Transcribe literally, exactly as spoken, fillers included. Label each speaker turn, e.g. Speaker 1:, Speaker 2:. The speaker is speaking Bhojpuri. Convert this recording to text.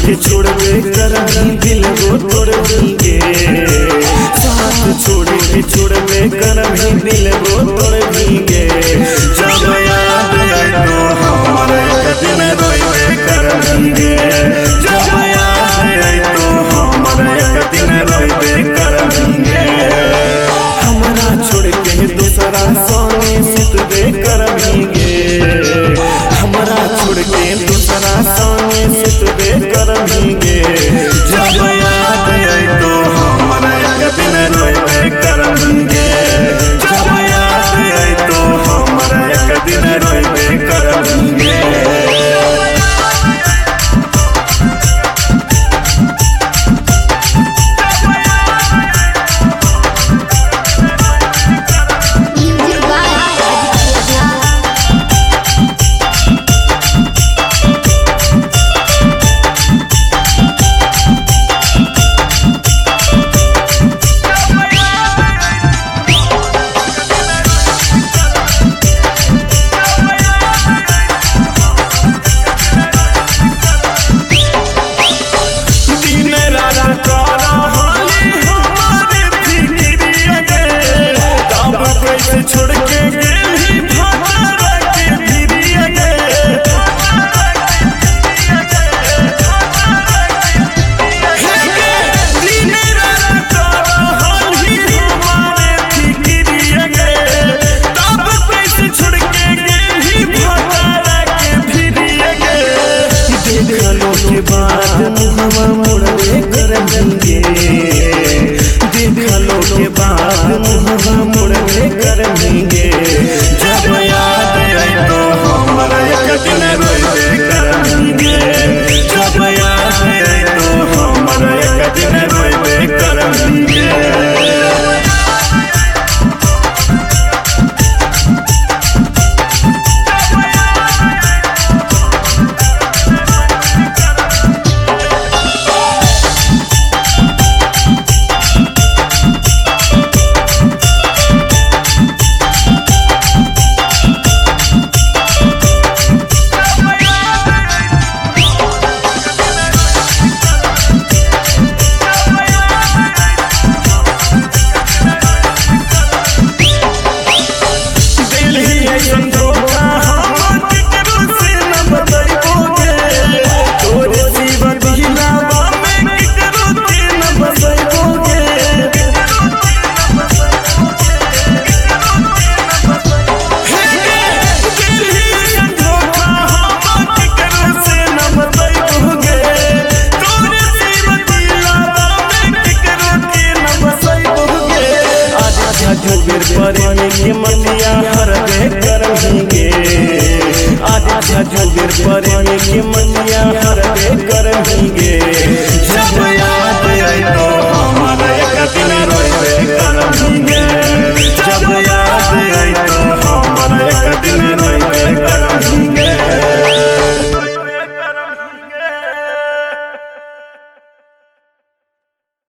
Speaker 1: के छोड़बे करही दिल वो तोड़ देंगे। साथ छोड़ के छोड़बे करही दिल वो तोड़ देंगे। जब याद आए तो हमारे दिन रोइबे करेंगे। जब याद आए तो हमारे दिन रोइबे करेंगे। हमरा छोड़ के दूसरा संगे सुतबे करेंगे। हमरा छोड़ के दूसरा संगे सुतबे करेंगे। जब याद आए तो हमारे दिन रोइबे करेंगे। जब याद आए तो हमारे दिन रोइबे करेंगे। छोड़ के गेली भातारा के भिरिया गे। दिन रात रहली हमारे फिकिरिया गे। तब कैसे छोड़ के गेली भातारा के भिरिया गे। देखलो के बाद मुहवा मोड़बे करेंगे। देखलो के बाद मुहवा मोड़बे करेंगे। जब याद आए तो हमारा एक दिन रोइबे करेंगे। जब याद आए तो हमारा एक दिन रोइबे करेंगे। जोगिर प्रेमी के मतिया हरबे करेंगे। आजा जोगिर प्रेमी के मतिया हरबे करेंगे।